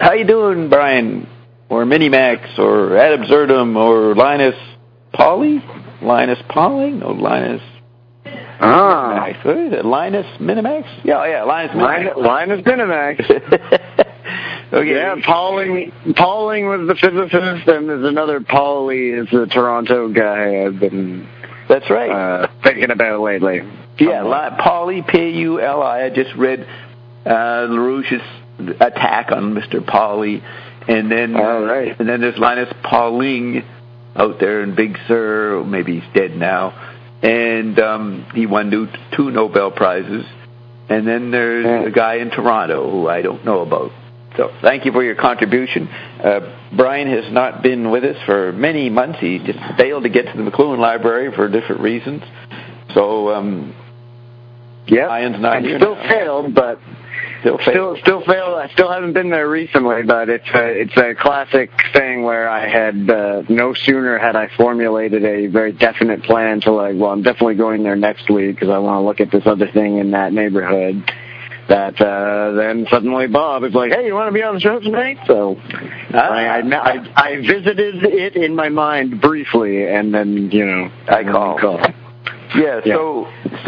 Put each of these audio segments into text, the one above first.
How you doing, Brian? Or Minimax, or Ad Absurdum, or Linus Pauly? Linus Pauling? No, Linus... Minimax. What is it? Linus Minimax? Yeah, Linus Minimax. Linus Minimax. Okay. Yeah, Pauling was the physicist, and there's another Pauly is the Toronto guy I've been... That's right. Thinking about lately. Yeah, Pauly, P-A-U-L-I. I just read LaRouche's attack on Mr. Pauly, and then and then there's Linus Pauling out there in Big Sur. Maybe he's dead now, and he won 2 Nobel Prizes. And then there's a guy in Toronto who I don't know about. So thank you for your contribution. Brian has not been with us for many months. He just failed to get to the McLuhan Library for different reasons. So Brian's not here. Still failed, but still failed. I still haven't been there recently, but it's a classic thing where I had no sooner had I formulated a very definite plan to I'm definitely going there next week because I want to look at this other thing in that neighborhood. That then suddenly Bob is like, hey, you want to be on the show tonight? So I visited it in my mind briefly, and then I called. Yeah. So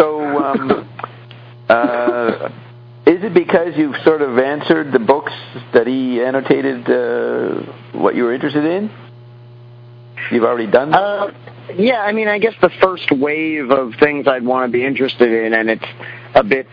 is it because you've sort of answered the books that he annotated what you were interested in? You've already done that? Yeah, I mean, I guess the first wave of things I'd want to be interested in, and it's a bit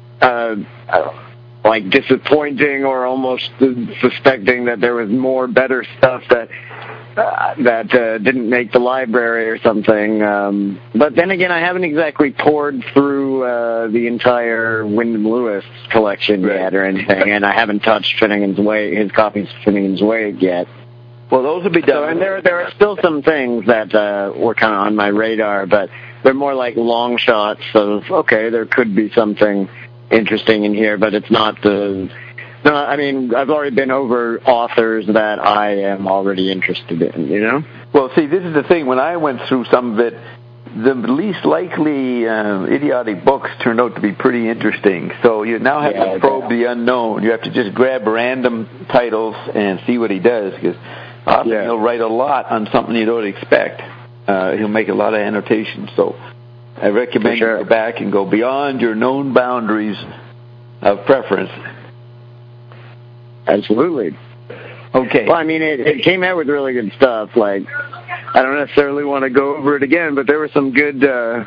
disappointing or almost suspecting that there was more better stuff that didn't make the library or something. But then again, I haven't exactly poured through the entire Wyndham Lewis collection yet or anything, and I haven't touched his copies of Finnegan's Wake yet. Well, those would be done. So, and there are still some things that were kind of on my radar, but they're more like long shots of, okay, there could be something interesting in here, but it's not No, I mean, I've already been over authors that I am already interested in, Well, see, this is the thing. When I went through some of it, the least likely idiotic books turned out to be pretty interesting. So you now have to probe the unknown. You have to just grab random titles and see what he does, because often he'll write a lot on something you don't expect. He'll make a lot of annotations. So I recommend you go back and go beyond your known boundaries of preference. Absolutely. Okay. Well, I mean, it came out with really good stuff. I don't necessarily want to go over it again, but there were some good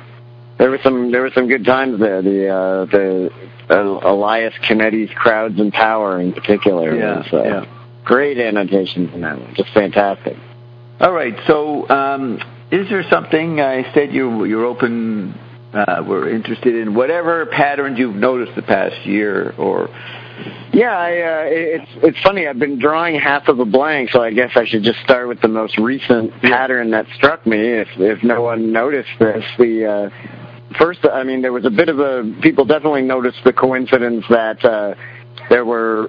good times there. The Elias Canetti's Crowds and Power in particular. Was, great annotations in that one. Just fantastic. All right. So, is there something I said you're open? Were interested in whatever patterns you've noticed the past year or. Yeah, it's funny. I've been drawing half of a blank, so I guess I should just start with the most recent pattern that struck me. If no one noticed this, first, I mean, there was a bit of people definitely noticed the coincidence that there was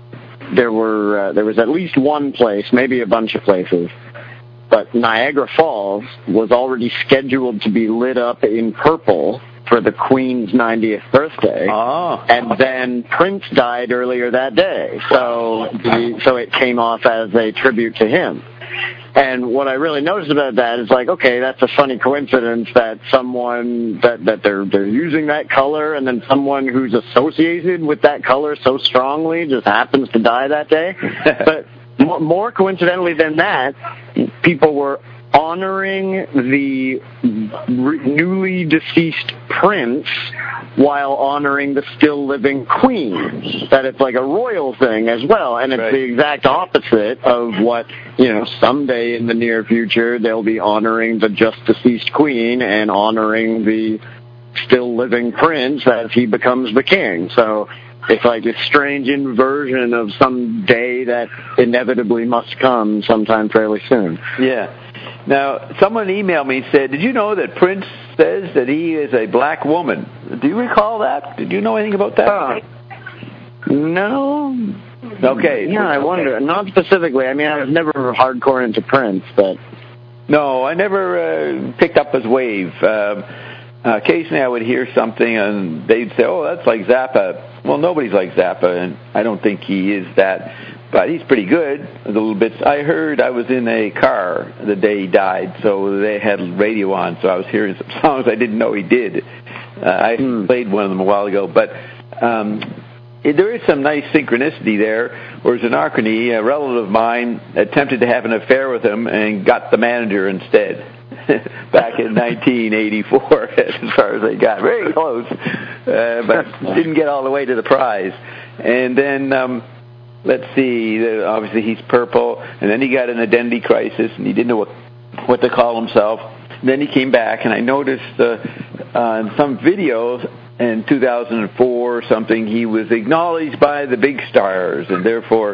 at least one place, maybe a bunch of places, but Niagara Falls was already scheduled to be lit up in purple for the Queen's 90th birthday, and then Prince died earlier that day, so it came off as a tribute to him. And what I really noticed about that is okay, that's a funny coincidence that someone that they're using that color, and then someone who's associated with that color so strongly just happens to die that day. But more coincidentally than that, people were honoring the newly deceased prince while honoring the still living queen. That it's like a royal thing as well, and it's the exact opposite of what, someday in the near future they'll be honoring the just deceased queen and honoring the still living prince as he becomes the king. So it's like this strange inversion of some day that inevitably must come sometime fairly soon. Yeah. Now, someone emailed me and said, did you know that Prince says that he is a black woman? Do you recall that? Did you know anything about that? No. Okay. Yeah, I wonder. Not specifically. I mean, I was never hardcore into Prince, but... No, I never picked up his wave. Occasionally I would hear something and they'd say, oh, that's like Zappa. Well, nobody's like Zappa, and I don't think he is that. But he's pretty good. The little bits. I heard I was in a car the day he died, so they had radio on, so I was hearing some songs I didn't know he did. I played one of them a while ago, but there is some nice synchronicity there. Whereas in Arcony, a relative of mine attempted to have an affair with him and got the manager instead. Back in 1984, as far as they got. Very close, but didn't get all the way to the prize. And then, let's see, obviously he's Purple, and then he got an identity crisis, and he didn't know what to call himself. And then he came back, and I noticed on some videos in 2004 or something, he was acknowledged by the big stars, and therefore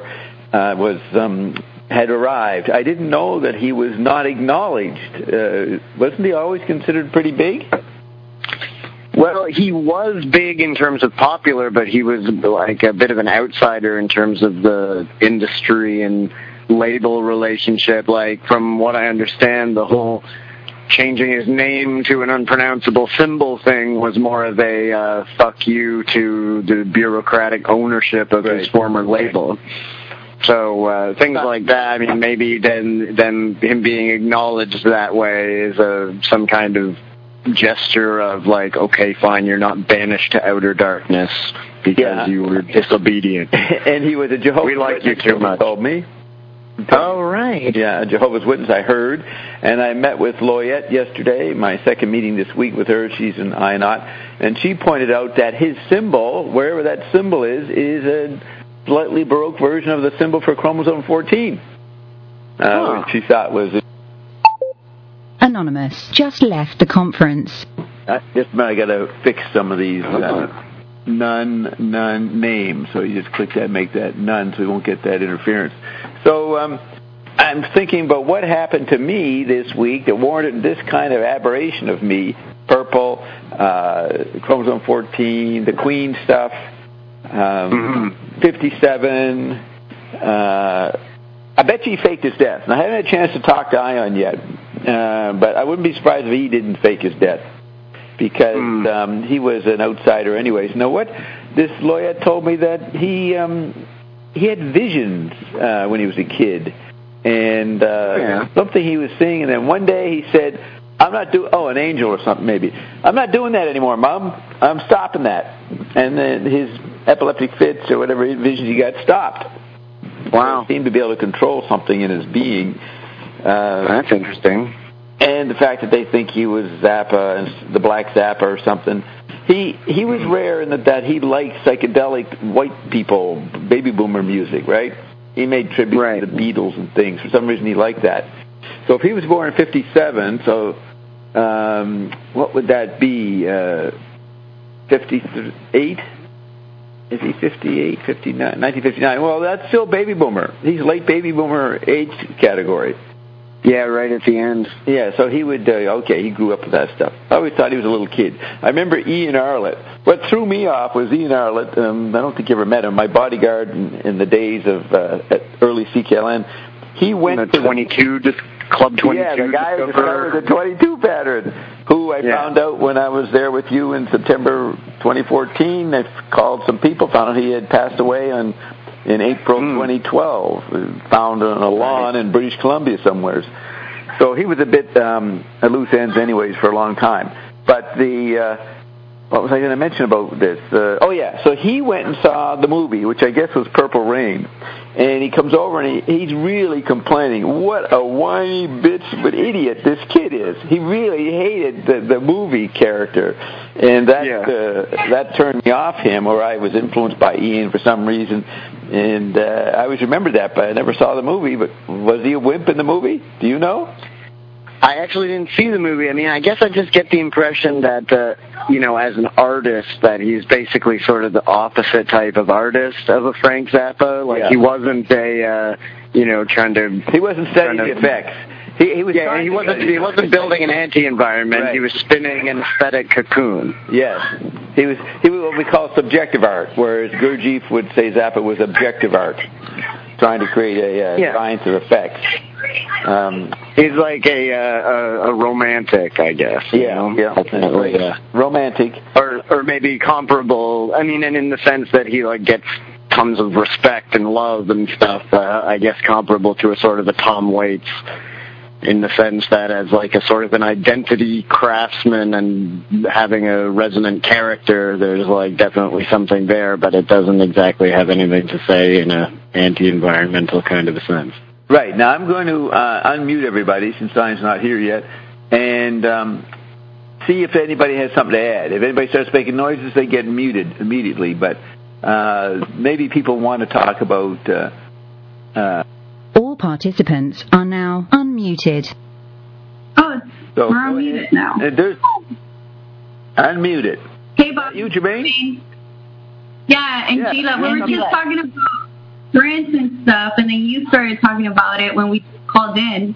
had arrived. I didn't know that he was not acknowledged. Wasn't he always considered pretty big? Well, he was big in terms of popular, but he was like a bit of an outsider in terms of the industry and label relationship. Like, from what I understand, the whole changing his name to an unpronounceable symbol thing was more of a fuck you to the bureaucratic ownership of his former label. So things like that. I mean, maybe then him being acknowledged that way is some kind of gesture of like, okay, fine, you're not banished to outer darkness because you were disobedient. And he was a Jehovah's Witness. We like you too much. Told me. Oh, right. Yeah, a Jehovah's Witness, I heard. And I met with Loyette yesterday, my second meeting this week with her. She's an INOT. And she pointed out that his symbol, wherever that symbol is a slightly Baroque version of the symbol for chromosome 14. Which she thought was... Anonymous just left the conference. I got to fix some of these none names. So you just click that, make that none, so we won't get that interference. So I'm thinking about what happened to me this week that warranted this kind of aberration of me. Purple, chromosome 14, the Queen stuff, 57. I bet he faked his death. And I haven't had a chance to talk to Ion yet, but I wouldn't be surprised if he didn't fake his death, because he was an outsider anyways. Now, what this lawyer told me that he had visions when he was a kid, and something he was seeing, and then one day he said, I'm not doing, an angel or something maybe. I'm not doing that anymore, Mom. I'm stopping that. And then his epileptic fits or whatever visions he got stopped. Wow. He seemed to be able to control something in his being. That's interesting. And the fact that they think he was Zappa, the Black Zappa or something. He was rare in that he liked psychedelic white people, baby boomer music, right? He made tribute to the Beatles and things. For some reason he liked that. So if he was born in 57, so what would that be? 58? Is he 58, 59, 1959? Well, that's still baby boomer. He's late baby boomer age category. Yeah, right at the end. Yeah, so he would, he grew up with that stuff. I always thought he was a little kid. I remember Ian Arlett. What threw me off was Ian Arlett. I don't think you ever met him. My bodyguard in the days of early CKLN. He went to 22, just Club 22. Yeah, the guy who discovered the 22 pattern, who I found out when I was there with you in September 2014. I called some people, found out he had passed away in April 2012, found on a lawn in British Columbia somewhere. So he was a bit at loose ends anyways for a long time. But what was I going to mention about this? So he went and saw the movie, which I guess was Purple Rain. And he comes over and he's really complaining. What a whiny bitch of an idiot this kid is. He really hated the movie character. And that turned me off him, or I was influenced by Ian for some reason. And I always remembered that, but I never saw the movie. But was he a wimp in the movie? Do you know? I actually didn't see the movie. I mean, I guess I just get the impression that, as an artist, that he's basically sort of the opposite type of artist of a Frank Zappa. Like, he wasn't trying to... He wasn't setting the effects. He wasn't building an anti-environment. Right. He was spinning an aesthetic cocoon. Yes. He was what we call subjective art, whereas Gurdjieff would say Zappa was objective art, trying to create a science of effects. He's like a romantic, I guess. Romantic, or maybe comparable. I mean, and in the sense that he gets tons of respect and love and stuff, I guess comparable to a sort of a Tom Waits, in the sense that as like a sort of an identity craftsman and having a resonant character, there's like definitely something there, but it doesn't exactly have anything to say in a anti-environmental kind of a sense. Right. Now I'm going to unmute everybody since Ryan's not here yet, and see if anybody has something to add. If anybody starts making noises, they get muted immediately, but maybe people want to talk about... All participants are now unmuted. Oh, so we're unmuted now. Unmuted. Hey, Bob. You, Jermaine? Yeah, and Sheila, we were just talking about grants and stuff, and then you started talking about it when we called in.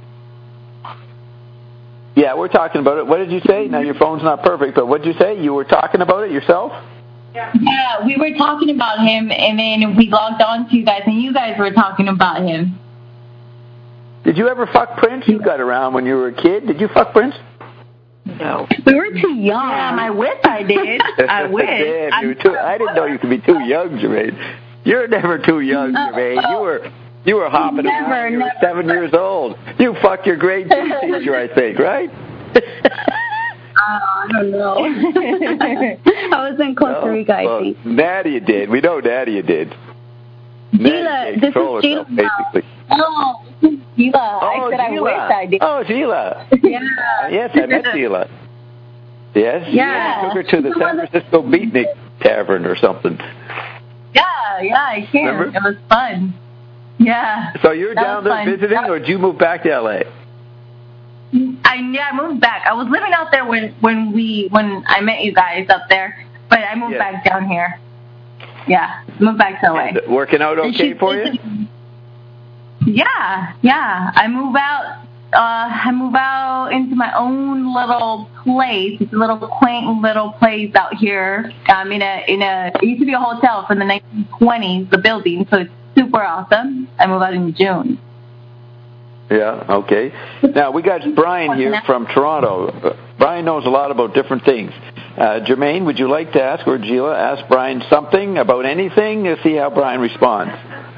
Yeah, we're talking about it. What did you say? Now, your phone's not perfect, but what did you say? You were talking about it yourself? Yeah, we were talking about him, and then we logged on to you guys, and you guys were talking about him. Did you ever fuck Prince? You got around when you were a kid. Did you fuck Prince? No. We were too young. Yeah, I wish I did. I wish. Damn, I didn't know you could be too young, Jermaine. You're never too young, Jermaine. You were hopping around. You were 7 years old. You fucked your grade 2 teacher, I think, right? I don't know. I was in Costa Rica, I think. Nadia did. We know Nadia did. Sheila, this is Sheila. Basically. Oh, this is Sheila. I said I wish I did. Oh, Sheila. Yeah. Yes, I met Sheila. Yes? Yeah. Took her to the San Francisco Beatnik Tavern or something. Yeah, I can. Remember? It was fun. Yeah. So you're down there visiting, or did you move back to L.A.? I moved back. I was living out there when I met you guys up there, but I moved back down here. Yeah, moved back to LA. And working out okay for you? Yeah. I move out into my own little place. It's a little quaint little place out here. It used to be a hotel from the 1920s, the building, so it's super awesome. I move out in June. Yeah, okay. Now, we got Brian here from Toronto. Brian knows a lot about different things. Jermaine, would you like to ask, or Sheila, ask Brian something about anything to see how Brian responds?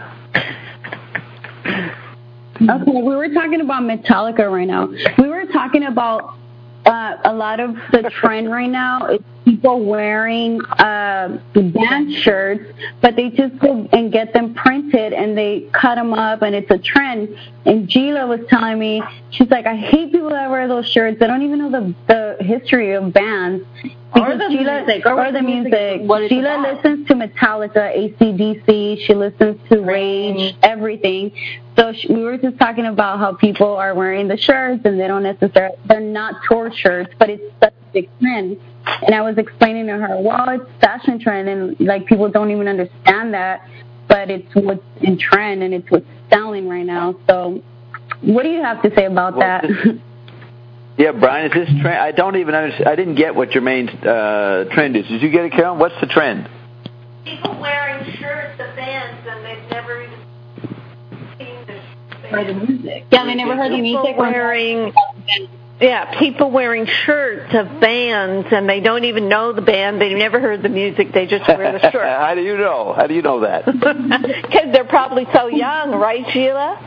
Okay, we were talking about Metallica right now. We were talking about a lot of the trend right now is people wearing band shirts, but they just go and get them printed and they cut them up and it's a trend. And Gila was telling me, she's like, I hate people that wear those shirts. They don't even know the history of bands. Because or the music. Sheila listens to Metallica, AC/DC. She listens to Rage, everything. So we were just talking about how people are wearing the shirts and they're not tour shirts, but it's such a big trend. And I was explaining to her, well, it's fashion trend, and like people don't even understand that, but it's what's in trend and it's what's selling right now. So what do you have to say about that? Yeah, Brian, is this trend? I don't even understand. I didn't get what Jermaine's trend is. Did you get it, Carol? What's the trend? People wearing shirts of bands and they've never even seen the music. Yeah, they never heard the music. People wearing shirts of bands and they don't even know the band. They've never heard the music. They just wear the shirt. How do you know? How do you know that? Because they're probably so young, right, Sheila?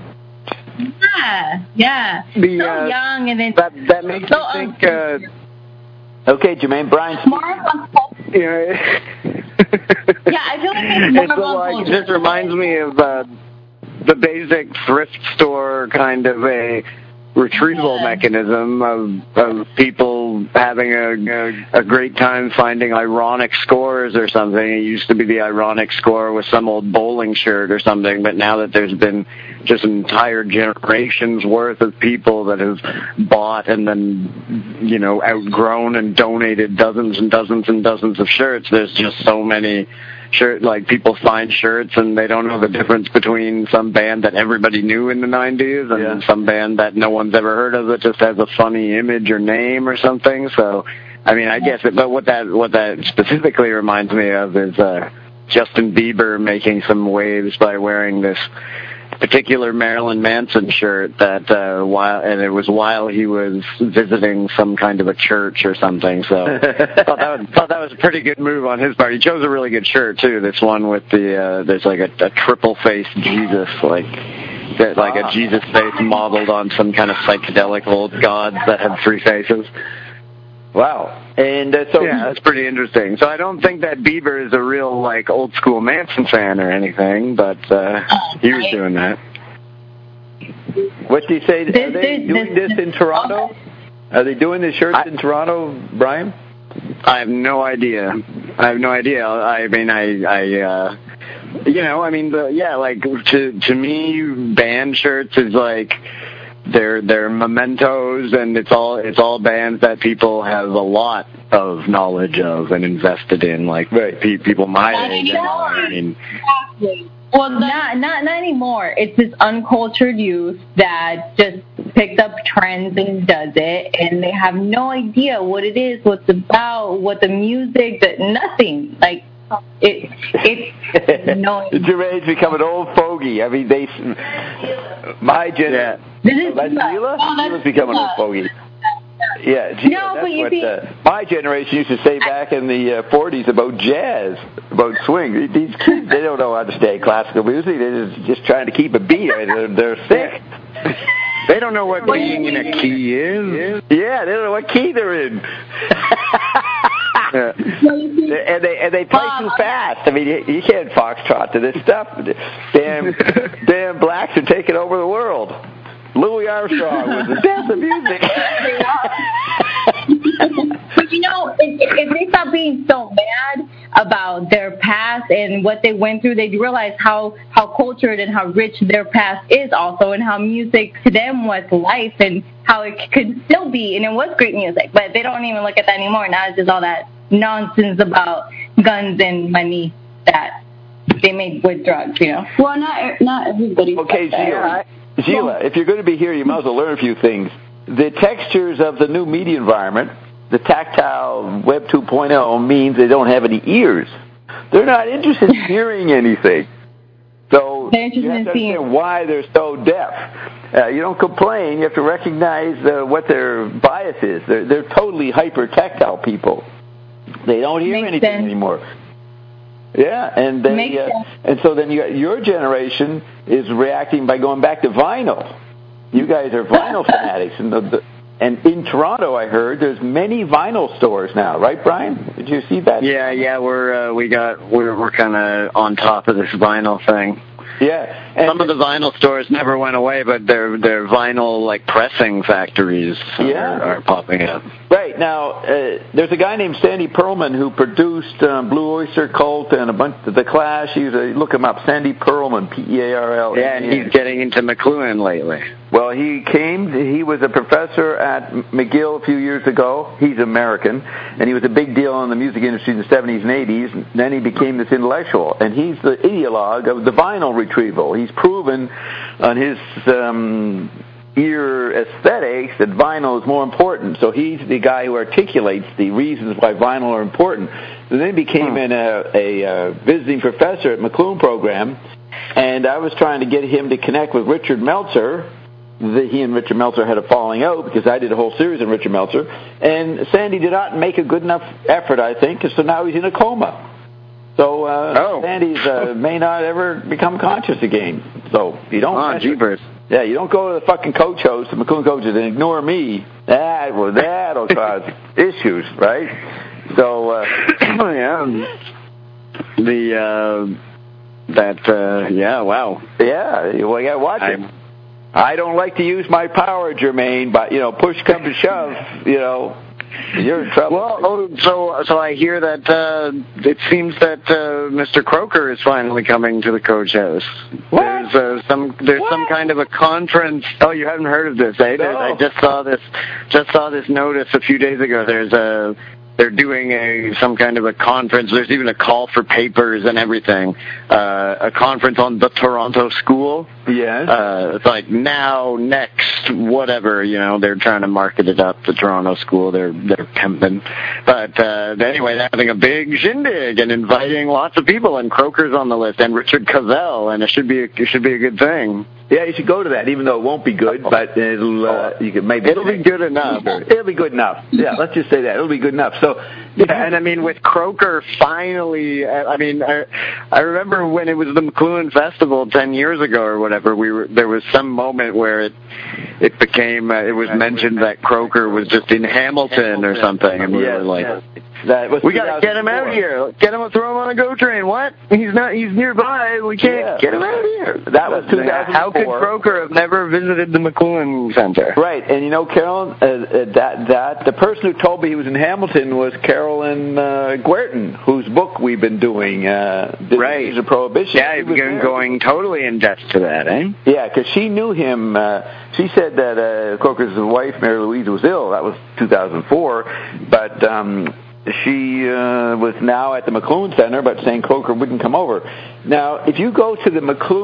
Yeah. So young, and then that makes me think. Okay, Jermaine, Brian. Yeah, I feel like it just reminds me of the basic thrift store kind of a retrieval mechanism of people having a great time finding ironic scores or something. It used to be the ironic score with some old bowling shirt or something, but now that there's been just an entire generation's worth of people that have bought and then, outgrown and donated dozens and dozens and dozens of shirts, there's just so many people find shirts and they don't know the difference between some band that everybody knew in the 90s and some band that no one's ever heard of that just has a funny image or name or something. So, I guess but what that specifically reminds me of is Justin Bieber making some waves by wearing this particular Marilyn Manson shirt that it was while he was visiting some kind of a church or something. So thought that was a pretty good move on his part. He chose a really good shirt too. This one with there's like a triple faced Jesus, like a Jesus face modeled on some kind of psychedelic old gods that had three faces. Wow. And so that's pretty interesting. So I don't think that Bieber is a real like old school Manson fan or anything, but he was doing that. What do you say? Are they doing this in Toronto? Are they doing the shirts in Toronto, Brian? I have no idea. I mean, like to me, band shirts is like. They're mementos, and it's all bands that people have a lot of knowledge of and invested in, like people my age. I mean, well, not anymore. It's this uncultured youth that just picked up trends and does it, and they have no idea what it is, what's about, what the music, nothing like. It's no. Jermaine's become an old fogey. I mean, my generation. That's Gila? Gila's become an old fogey. Yeah, Gila, that's what my generation used to say back in the 40s about jazz, about swing. These kids, they don't know how to stay classical music. They're just trying to keep a beat. They're sick. They don't know what being in a key is. Yeah, they don't know what key they're in. And they play too fast. I mean, you can't foxtrot to this stuff. Damn blacks are taking over the world. Louis Armstrong was the death of music. But if they stop being so mad about their past and what they went through, they'd realize how cultured and how rich their past is also, and how music to them was life and how it could still be, and it was great music. But they don't even look at that anymore. Now it's just all that nonsense about guns and money that they make with drugs, Well, not everybody. Okay, Sheila, if you're going to be here, you might as well learn a few things. The textures of the new media environment, the tactile Web 2.0, means they don't have any ears. They're not interested in hearing anything. So you have to understand why they're so deaf. You don't complain. You have to recognize what their bias is. They're totally hyper-tactile people. They don't hear anything anymore. Yeah, and so then your generation is reacting by going back to vinyl. You guys are vinyl fanatics, and in Toronto, I heard there's many vinyl stores now, right, Brian? Did you see that? Yeah, we're kind of on top of this vinyl thing. Yeah, and some of the vinyl stores never went away, but their vinyl like pressing factories are popping up. Right now, there's a guy named Sandy Pearlman who produced Blue Oyster Cult and a bunch of The Clash. Look him up, Sandy Pearlman, Pearl. Yeah, and he's getting into McLuhan lately. Well, he was a professor at McGill a few years ago. He's American, and he was a big deal in the music industry in the 70s and 80s. And then he became this intellectual, and he's the ideologue of the vinyl retrieval. He's proven on his ear aesthetics that vinyl is more important. So he's the guy who articulates the reasons why vinyl are important. So then he became a visiting professor at McLuhan program, and I was trying to get him to connect with Richard Meltzer. He and Richard Meltzer had a falling out because I did a whole series on Richard Meltzer, and Sandy did not make a good enough effort, I think, so now he's in a coma. So Sandy's may not ever become conscious again. So you don't. Jeepers. Yeah, you don't go to the fucking coach host, the McLuhan coaches, and ignore me. That'll cause issues, right? So wow. Yeah, well, you gotta watch it. I don't like to use my power, Jermaine, but push comes to shove, you're in trouble. Well, so I hear that it seems that Mr. Croker is finally coming to the coach house. What? There's some kind of a conference. Oh, you haven't heard of this, eh? No. I just saw this notice a few days ago. There's they're doing some kind of a conference. There's even a call for papers and everything. A conference on the Toronto School. Yes. It's like now, next, whatever. They're trying to market it up. The Toronto School. They're pimping. But anyway, they're having a big shindig and inviting lots of people. And Croker's on the list, and Richard Cavell, and it should be a good thing. Yeah, you should go to that, even though it won't be good, but it'll you can maybe it'll be good enough. It'll be good enough. Yeah, let's just say that it'll be good enough. So, yeah, and with Croker finally, I remember when it was the McLuhan Festival 10 years ago or whatever. There was some moment where it became it was mentioned that Croker was just in Hamilton or something, and we were like. We gotta get him out here. Get him, throw him on a GO train. What? He's nearby. We can't get him out here. That was 2004. How could Croker have never visited the McLuhan Center? Right, and Carolyn, the person who told me he was in Hamilton was Carolyn Guertin, whose book we've been doing. Right, of Prohibition. Yeah, you've been going totally in depth to that, eh? Yeah, because she knew him. She said that Croker's wife, Mary Louise, was ill. That was 2004, but. She was now at the McLuhan Center, but saying Croker wouldn't come over. Now, if you go to the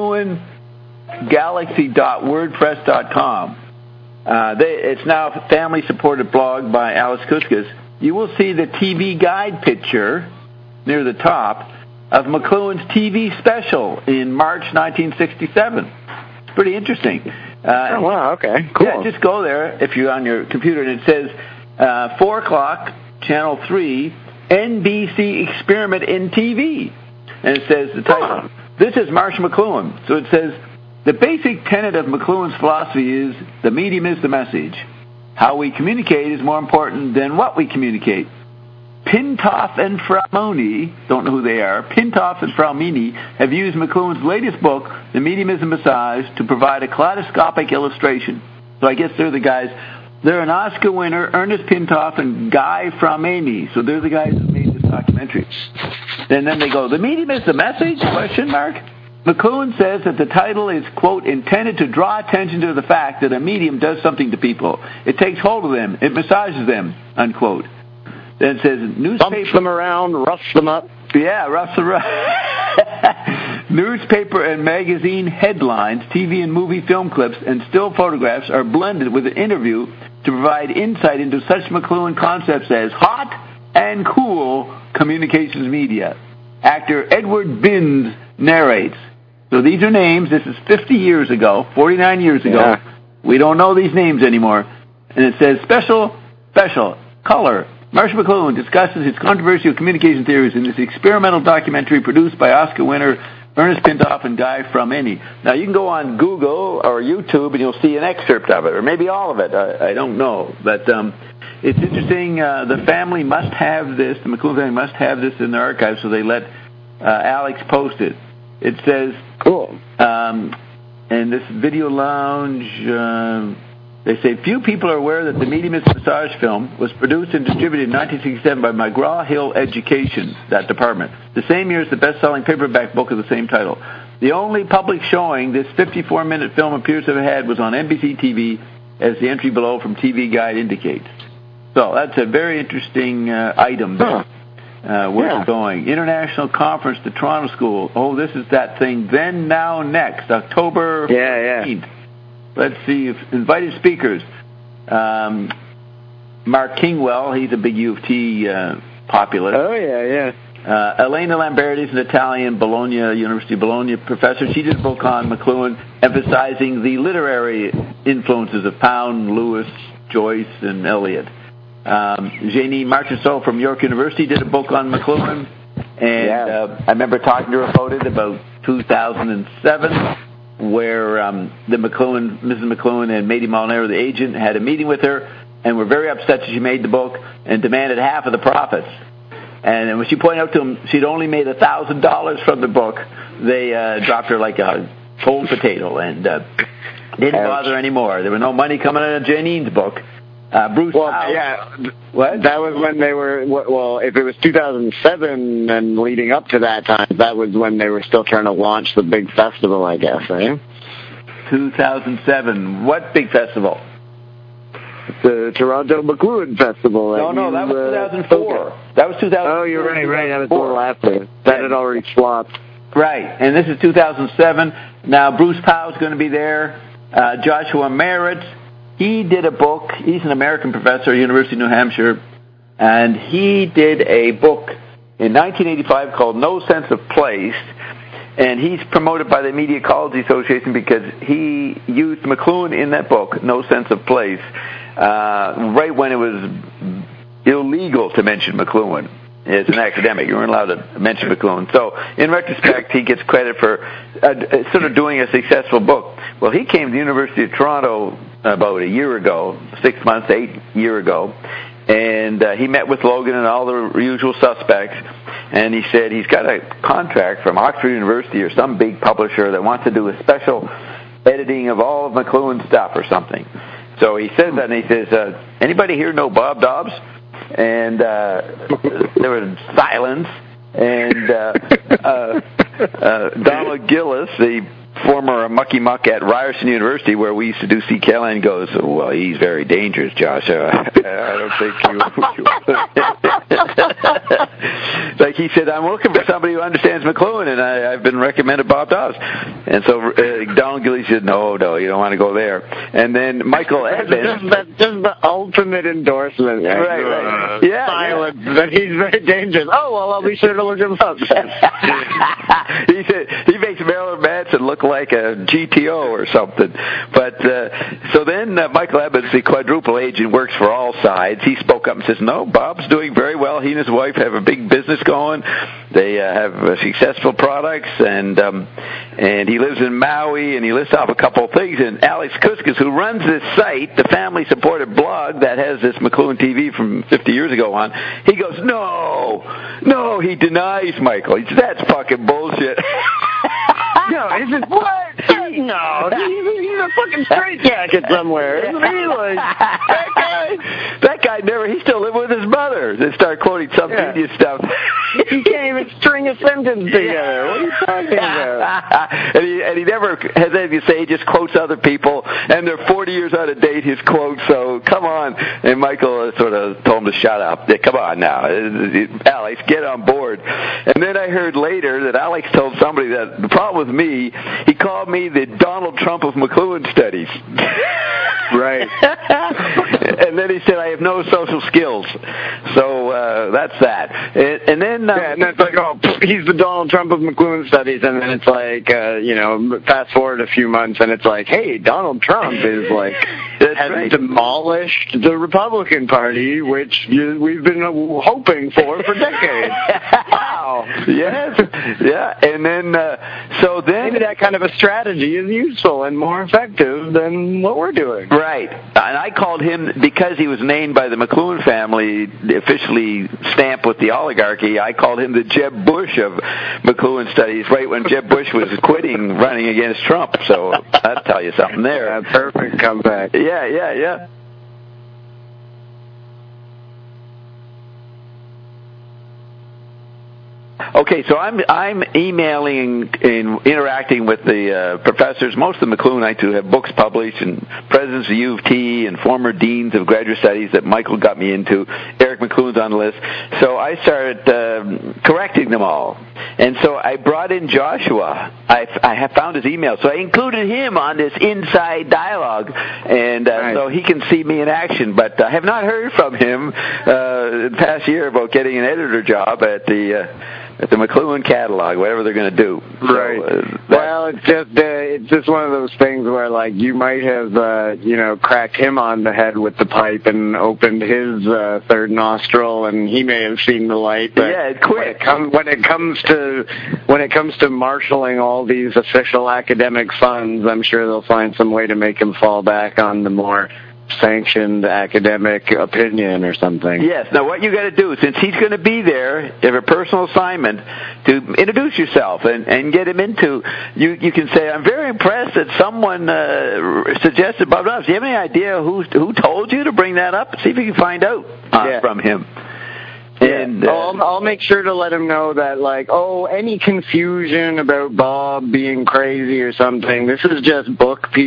McLuhanGalaxy.wordpress.com, it's now a family-supported blog by Alice Kuskus. You will see the TV guide picture near the top of McLuhan's TV special in March 1967. It's pretty interesting. Oh, wow, okay, cool. Yeah, just go there if you're on your computer, and it says 4 o'clock, Channel 3, NBC Experiment in TV. And it says the title. This is Marshall McLuhan. So it says, the basic tenet of McLuhan's philosophy is the medium is the message. How we communicate is more important than what we communicate. Pintoff and Fraumini, don't know who they are, Pintoff and Fraumini have used McLuhan's latest book, The Medium is the Massage, to provide a kaleidoscopic illustration. So I guess they're the guys. They're an Oscar winner, Ernest Pintoff and Guy Fraumini. So they're the guys who made this documentary. And then they go, the medium is the message? ? McLuhan says that the title is, quote, intended to draw attention to the fact that a medium does something to people. It takes hold of them. It massages them, unquote. Then it says, newspaper... Bumps them around, roughs them up. Yeah, roughs them around. Newspaper and magazine headlines, TV and movie film clips, and still photographs are blended with an interview to provide insight into such McLuhan concepts as hot and cool communications media. Actor Edward Binns narrates. So these are names. This is 50 years ago, 49 years ago. Yeah. We don't know these names anymore. And it says, special, color. Marshall McLuhan discusses his controversial communication theories in this experimental documentary produced by Oscar winner Ernest Pintoff and Guy Fraumini. Now, you can go on Google or YouTube and you'll see an excerpt of it, or maybe all of it. I don't know. But it's interesting. The family must have this. The McLuhan family must have this in their archives, so they let Alex post it. It says, cool. And this video lounge... They say, few people are aware that the Medium is Massage film was produced and distributed in 1967 by McGraw-Hill Education, that department, the same year as the best-selling paperback book of the same title. The only public showing this 54-minute film appears to have had was on NBC TV, as the entry below from TV Guide indicates. So that's a very interesting item there. Where it's going. International Conference, the Toronto School. Oh, this is that thing. Then, Now, Next, October 15th. Let's see, invited speakers. Mark Kingwell, he's a big U of T populist. Oh, yeah. Elena Lamberti is an Italian University of Bologna professor. She did a book on McLuhan emphasizing the literary influences of Pound, Lewis, Joyce, and Eliot. Jeannie Marchessault from York University did a book on McLuhan. And I remember talking to her about it about 2007. Where Mrs. McLuhan and Mady Molinaro, the agent, had a meeting with her and were very upset that she made the book and demanded half of the profits. And when she pointed out to them she'd only made $1,000 from the book, they dropped her like a cold potato and didn't bother anymore. There was no money coming out of Janine's book. Bruce House. What? That was when they were, if it was 2007 and leading up to that time, that was when they were still trying to launch the big festival, I guess, eh? 2007. What big festival? the Toronto McLuhan Festival. No, that was 2004. That was 2004. Oh, you're right. That was a little after. That had already flopped. Right, and this is 2007. Now, Bruce Powell's going to be there. Joshua Merritt, he did a book. He's an American professor at University of New Hampshire, and he did a book in 1985 called No Sense of Place, and he's promoted by the Media Ecology Association because he used McLuhan in that book, No Sense of Place, right when it was illegal to mention McLuhan. As an academic, you weren't allowed to mention McLuhan. So, in retrospect, he gets credit for sort of doing a successful book. Well, he came to the University of Toronto about a year ago, 6 months, 8 years ago, and he met with Logan and all the usual suspects, and he said he's got a contract from Oxford University or some big publisher that wants to do a special editing of all of McLuhan's stuff or something. So he says that, and he says, anybody here know Bob Dobbs? And there was silence, and Donald Gillis, the former mucky muck at Ryerson University, where we used to do CKLN, goes, well, he's very dangerous, Josh. I don't think you... Like he said, I'm looking for somebody who understands McLuhan, and I've been recommended Bob Dobbs. And so Donald Gillis said, no, you don't want to go there. And then Michael Evans... That's just the ultimate endorsement. Right. Yeah. Silence, that he's very dangerous. Oh, well, I'll be sure to look him up. He said he makes Marilyn Manson look like a GTO or something. But so then Michael Evans, the quadruple agent, works for all sides. He spoke up and says, no, Bob's doing very well. He and his wife have a big business going. They have successful products, and he lives in Maui, and he lists off a couple of things. And Alex Kuskas, who runs this site, the family-supported blog that has this McLuhan TV from 50 years ago on, he goes, no, he denies Michael. He says, that's fucking bullshit. No, he said, what? No, he's a fucking straitjacket somewhere, isn't he? Like, that guy never, he still lived with his mother. They start quoting some media stuff. He can't even string a sentence together. What are you talking about? And he never has anything to say. He just quotes other people, and they're 40 years out of date, his quotes, so come on. And Michael sort of told him to shut up. Come on now, Alex, get on board. And then I heard later that Alex told somebody that the problem with me, he called me the Donald Trump of McLuhan studies. Right. And then he said, I have no social skills. So that's that. And then... and it's like, oh, he's the Donald Trump of McLuhan studies. And then it's like, fast forward a few months, and it's like, hey, Donald Trump is like... has demolished the Republican Party, which we've been hoping for decades. Wow. Yes. Yeah. And then, maybe that kind of a strategy is useful and more effective than what we're doing. Right. And I called him, because he was named by the McLuhan family, officially stamped with the oligarchy, I called him the Jeb Bush of McLuhan studies, right when Jeb Bush was quitting running against Trump. So that'll tell you something there. Yeah, perfect comeback. Yeah. Okay, so I'm emailing and interacting with the professors, most of the McLuhanites who have books published, and presidents of U of T and former deans of graduate studies that Michael got me into. Eric McLuhan's on the list. So I started correcting them all. And so I brought in Joshua. I have found his email. So I included him on this inside dialogue, and so he can see me in action. But I have not heard from him in the past year about getting an editor job at the McLuhan catalog, whatever they're going to do. Right. So, well, it's just one of those things where, like, you might have, cracked him on the head with the pipe and opened his third nostril, and he may have seen the light. But yeah, quick. When it comes to marshaling all these official academic funds, I'm sure they'll find some way to make him fall back on the more sanctioned academic opinion or something. Yes. Now, what you got to do, since he's going to be there, you have a personal assignment to introduce yourself and get him into. You can say, I'm very impressed that someone suggested Bob Dobbs. Do you have any idea who told you to bring that up? See if you can find out from him. And I'll make sure to let him know that, like, any confusion about Bob being crazy or something, this is just book people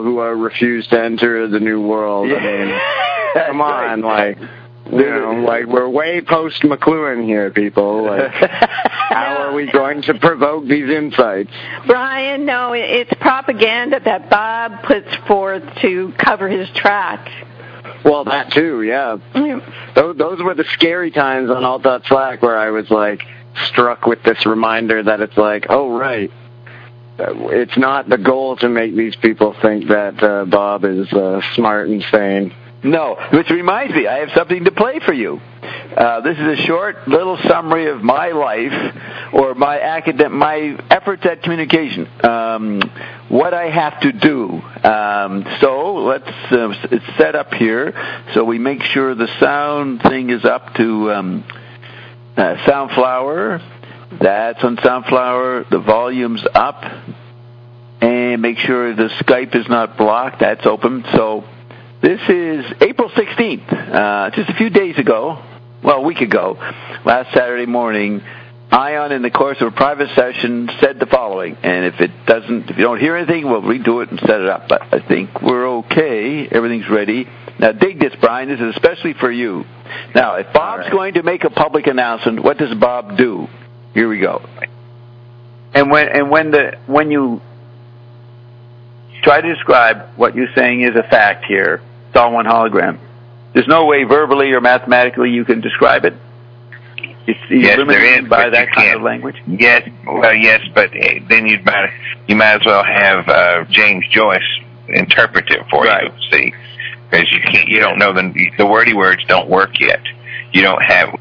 who refuse to enter the new world. I mean, come on, like, you know, like, we're way post McLuhan here, people. Like, how are we going to provoke these insights? Brian, no, it's propaganda that Bob puts forth to cover his tracks. Well, that too, yeah. Those were the scary times on Alt.Slack where I was, like, struck with this reminder that it's like, oh, right. It's not the goal to make these people think that Bob is smart and sane. No, which reminds me, I have something to play for you. This is a short little summary of my life or my efforts at communication. What I have to do. So let's it's set up here. So we make sure the sound thing is up to Soundflower. That's on Soundflower. The volume's up. And make sure the Skype is not blocked. That's open. So this is April 16th, just a few days ago, well, a week ago, last Saturday morning. Ion, in the course of a private session, said the following, and if you don't hear anything, we'll redo it and set it up. But I think we're okay. Everything's ready. Now, dig this, Brian. This is especially for you. Now, if Bob's going to make a public announcement, what does Bob do? Here we go. And when you try to describe what you're saying is a fact here, it's all one hologram. There's no way verbally or mathematically you can describe it. Yes, there is, by that kind of language. Yes, well, yes, but then you might as well have James Joyce interpret it for you. See, because you don't know the wordy words don't work yet. You don't have.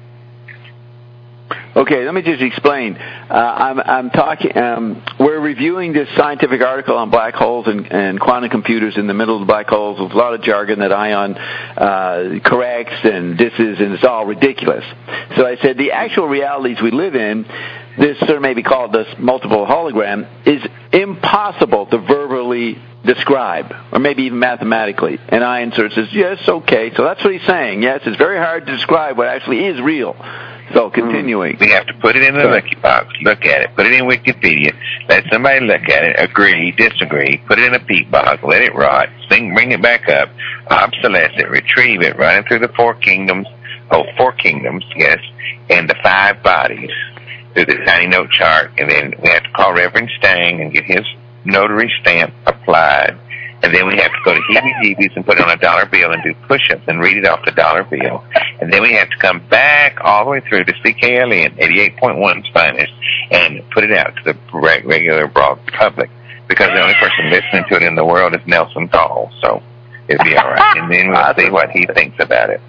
Okay, let me just explain. I'm talking. We're reviewing this scientific article on black holes and quantum computers in the middle of the black holes with a lot of jargon that Ion corrects, and it's all ridiculous. So I said the actual realities we live in, this sort of maybe called this multiple hologram, is impossible to verbally describe, or maybe even mathematically. And Ion sort of says, yes, okay. So that's what he's saying. Yes, it's very hard to describe what actually is real. So, continuing. We have to put it in the Lucky Box, look at it, put it in Wikipedia, let somebody look at it, agree, disagree, put it in a peat box, let it rot, bring it back up, obsolesce it, retrieve it, run it through the four kingdoms, yes, and the 5 bodies through the tiny note chart, and then we have to call Reverend Stang and get his notary stamp applied. And then we have to go to heebie-jeebies and put it on a dollar bill and do push-ups and read it off the dollar bill. And then we have to come back all the way through to CKLN 88.1 Spanish and put it out to the regular broad public, because the only person listening to it in the world is Nelson Call. So it'll be all right. And then we'll see what he thinks about it.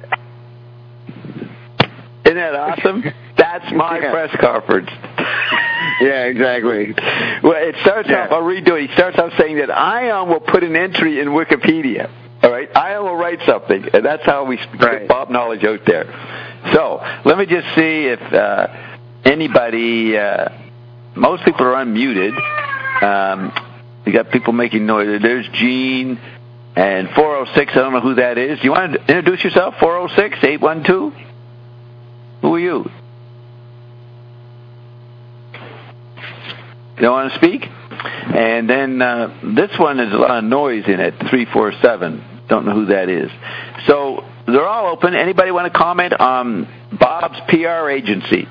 Isn't that awesome? That's my press conference. Yeah, exactly. Well, it starts off, I'll redo it. He starts off saying that Ion will put an entry in Wikipedia. All right? Ion will write something, and that's how we get Bob knowledge out there. So, let me just see if anybody, most people are unmuted. You got people making noise. There's Gene and 406. I don't know who that is. Do you want to introduce yourself? 406, 812? Who are you? You don't want to speak? And then this one is a lot of noise in it, 347. Don't know who that is. So they're all open. Anybody want to comment on Bob's PR agency?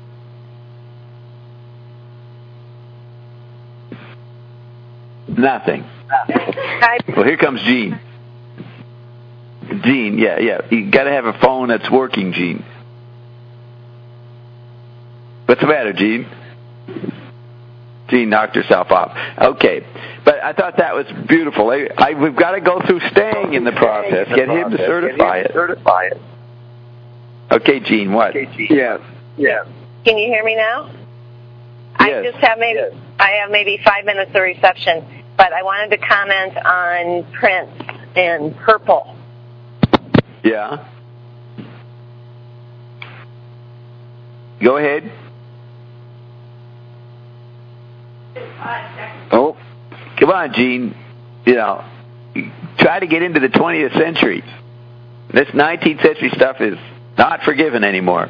Nothing. Well, here comes Gene. Gene, yeah. You got to have a phone that's working, Gene. What's the matter, Gene? Gene knocked herself off. Okay. But I thought that was beautiful. We've got to go through Stang in the process. Get him to certify it. Okay, Gene, what? Yeah. Can you hear me now? Yes. I have maybe 5 minutes of reception, but I wanted to comment on Prince in Purple. Yeah. Go ahead. Oh, come on, Gene. Try to get into the 20th century. This 19th century stuff is not forgiven anymore.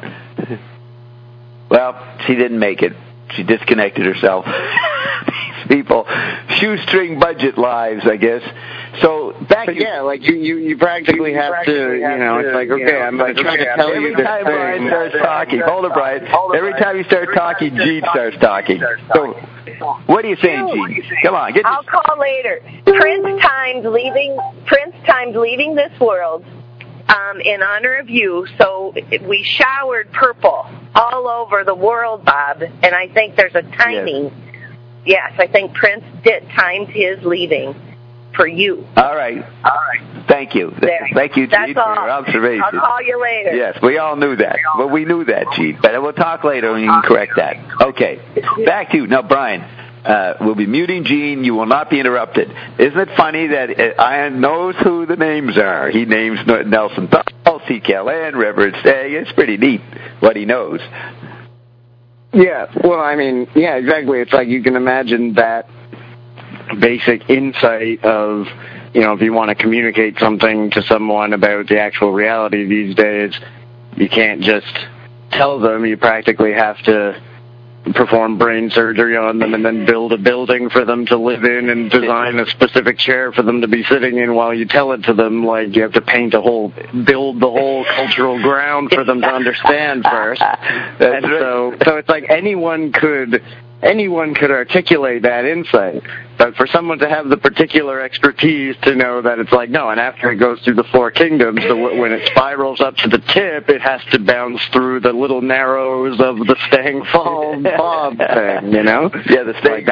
Well, she didn't make it. She disconnected herself. These people shoestring budget lives, I guess. So back. But yeah, like you practically have to, you know, it's like, okay, I'm going to try to tell you this every time Brian thing. starts talking, hold it, Brian. Every time you start talking, Gene starts talking. So, what are you saying, Gene? Come on, I'll call later. Prince timed leaving this world in honor of you, so we showered purple all over the world, Bob, and I think there's a timing. Yes, I think Prince timed his leaving for you. All right. Thank you. Thank you, Gene, for your observation. I'll call you later. Yes, we all knew that. Well, we knew that, Gene, but we'll talk later and you can correct that. Okay. Back to you. Now, Brian, we'll be muting Gene. You will not be interrupted. Isn't it funny that Ian knows who the names are? He names Nelson Thal, CKLN, Reverend Stagg. It's pretty neat what he knows. Yeah, well, I mean, yeah, exactly. It's like you can imagine that basic insight of, you know, if you want to communicate something to someone about the actual reality these days, you can't just tell them. You practically have to perform brain surgery on them and then build a building for them to live in and design a specific chair for them to be sitting in while you tell it to them. Like, you have to build the whole cultural ground for them to understand first. And so it's like anyone could articulate that insight, but for someone to have the particular expertise to know that it's like, no, and after it goes through the four kingdoms, when it spirals up to the tip, it has to bounce through the little narrows of the Stang Fall Bob thing, you know? Yeah, the Stang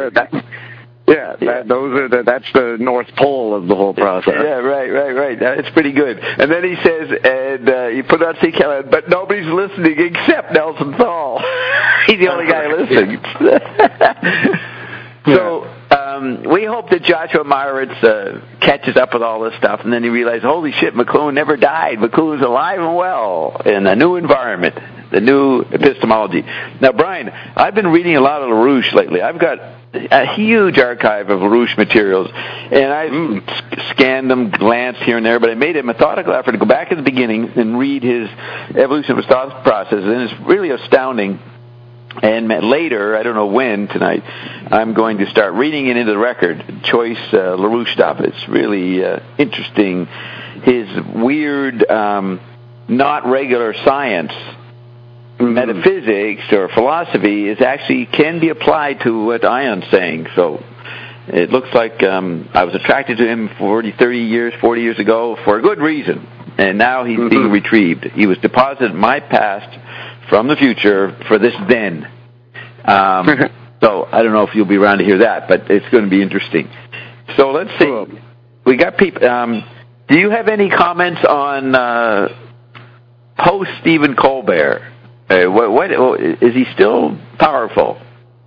that's the North Pole of the whole process. Yeah, right. That's pretty good. And then he says, and he put out CKLN, but nobody's listening except Nelson Thal. He's the only guy listening. So we hope that Joshua Meyerowitz catches up with all this stuff, and then he realizes, holy shit, McLuhan never died. McLuhan's alive and well in a new environment, the new epistemology. Now, Brian, I've been reading a lot of LaRouche lately. I've got a huge archive of LaRouche materials, and I scanned them, glanced here and there, but I made a methodical effort to go back at the beginning and read his evolution of thought process, and it's really astounding. And later, I don't know when tonight, I'm going to start reading it into the record, choice LaRouche stuff. It's really interesting. His weird, not regular science, metaphysics or philosophy can be applied to what Ion's saying. So it looks like I was attracted to him 40 years ago for a good reason. And now he's being retrieved. He was deposited in my past from the future for this then. So I don't know if you'll be around to hear that, but it's going to be interesting. So let's see. We got people. Do you have any comments on post Stephen Colbert? What is he still powerful?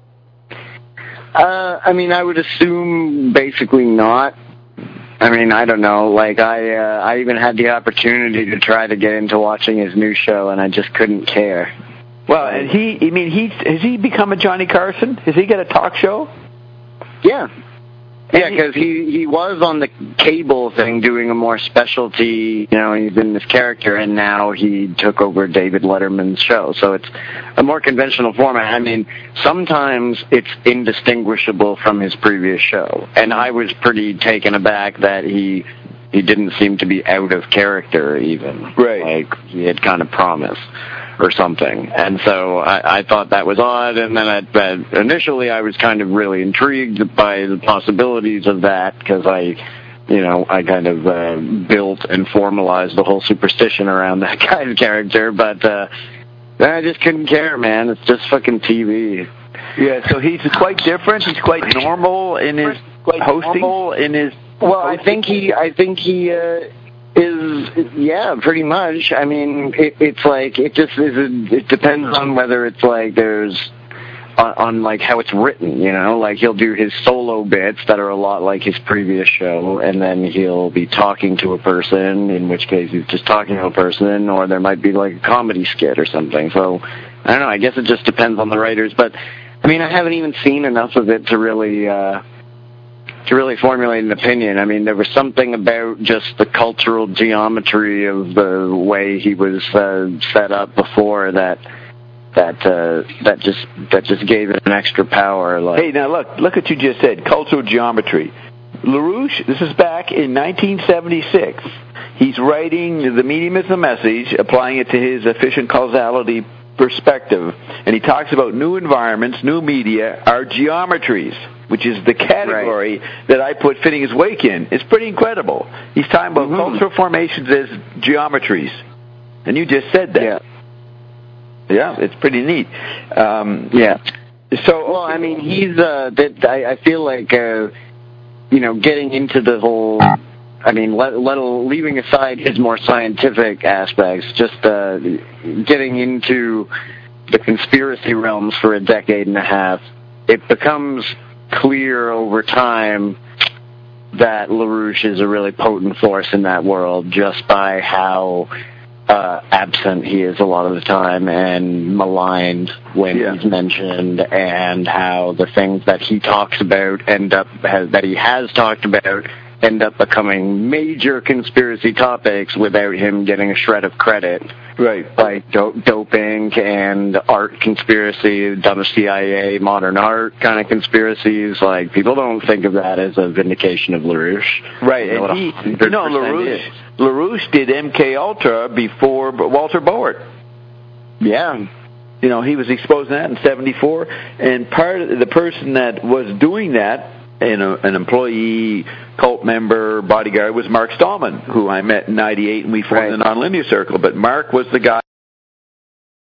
I mean, I would assume basically not. I mean, I don't know. Like, I even had the opportunity to try to get into watching his new show, and I just couldn't care. Well, and has he become a Johnny Carson? Has he got a talk show? Yeah. Yeah, because he was on the cable thing doing a more specialty, you know, he's in this character, and now he took over David Letterman's show. So it's a more conventional format. I mean, sometimes it's indistinguishable from his previous show, and I was pretty taken aback that he didn't seem to be out of character even. Right. Like, he had kind of promised or something. And so I thought that was odd, and then initially I was kind of really intrigued by the possibilities of that, because I kind of built and formalized the whole superstition around that kind of character, but I just couldn't care, man. It's just fucking TV. Yeah, so he's quite different. He's quite normal in his hosting. Well, I think he is, yeah, pretty much. I mean, it's like, it depends on whether it's like there's, on like how it's written, you know, like he'll do his solo bits that are a lot like his previous show, and then he'll be talking to a person, in which case he's just talking to a person, or there might be like a comedy skit or something. So, I don't know, I guess it just depends on the writers, but, I mean, I haven't even seen enough of it to really formulate an opinion. I mean, there was something about just the cultural geometry of the way he was set up before that that just gave it an extra power. Like, hey, now look what you just said, cultural geometry. LaRouche, this is back in 1976. He's writing The Medium is the Message, applying it to his efficient causality perspective, and he talks about new environments, new media, are geometries, which is the category that I put Fitting His Wake in. It's pretty incredible. He's talking about cultural formations as geometries, and you just said that. Yeah, it's pretty neat. So, well, I mean, he's I feel like getting into the whole. I mean, leaving aside his more scientific aspects, just getting into the conspiracy realms for a decade and a half, it becomes clear over time that LaRouche is a really potent force in that world just by how absent he is a lot of the time and maligned when he's mentioned, and how the things that he talks about that he has talked about end up becoming major conspiracy topics without him getting a shred of credit. Right. Like doping and art conspiracy, done CIA, modern art kind of conspiracies. Like, people don't think of that as a vindication of LaRouche. Right. And LaRouche did MK Ultra before Walter Boert. Yeah. He was exposing that in 1974, and part of the person that was doing that, an employee, cult member, bodyguard, was Mark Stallman, who I met in 1998, and we formed the Nonlinear Circle. But Mark was the guy